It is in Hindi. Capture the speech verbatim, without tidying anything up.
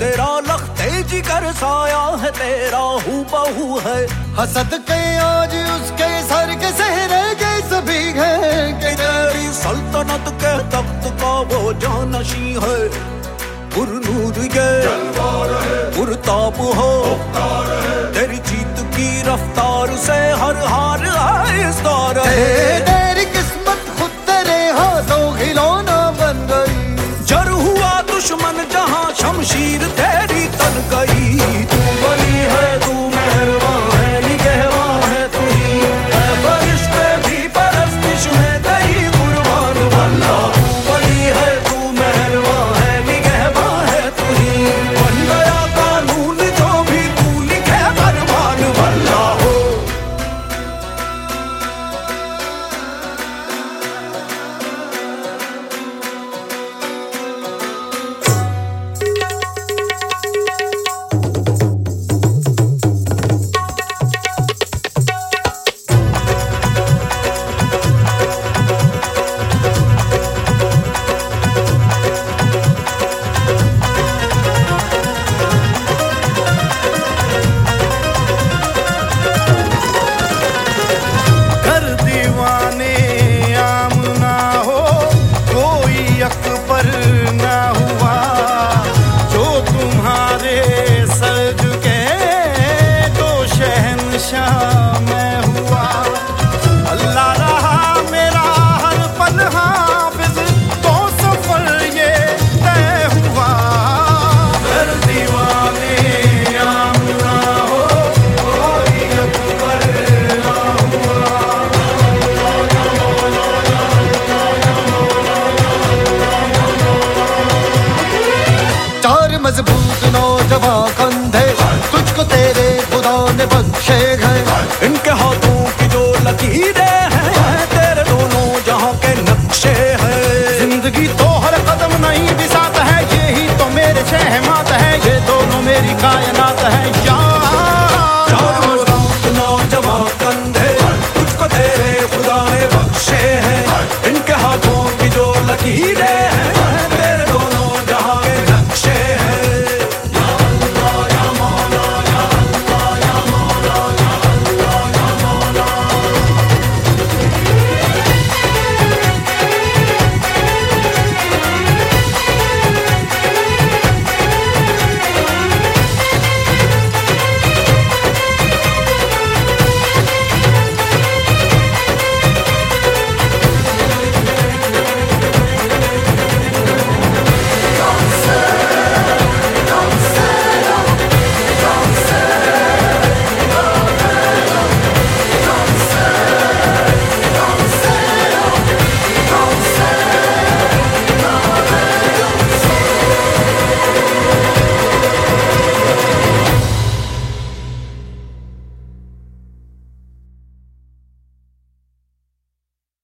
तेरा लखते जिगर साया है तेरा हूबहू है। हसद के आज उसके सर के सहरे के सभी है कि तेरी सल्तनत के तख्त का वो जानशी है। पुरनूर ये पुरताप हो तेरी जीत की रफ्तार से हर हार है इस दौर है। तेरी किस्मत खुद तेरे हाथों खिलौना बन गई। जर हुआ दुश्मन जहां शमशीर तेरी तन गई। तू बली है तू मेहरबान है निगहबान है तू ही है फरिश्ते भी परस्तिश में तेरी कुर्बान वल्लाह। तू बली है तू मेहरबान है निगहबान है तू ही बन गया कानून जो भी तू लिखे फरमान वल्लाह हो। मजबूत नौजवान कंधे तुझको तेरे खुदा ने बख्शे हैं। इनके हाथों की जो लकीरें हैं तेरे दोनों जहां के नक्शे हैं। जिंदगी तो हर कदम नहीं बिसात है यही तो मेरे शहमात है। ये दोनों मेरी कायनात है।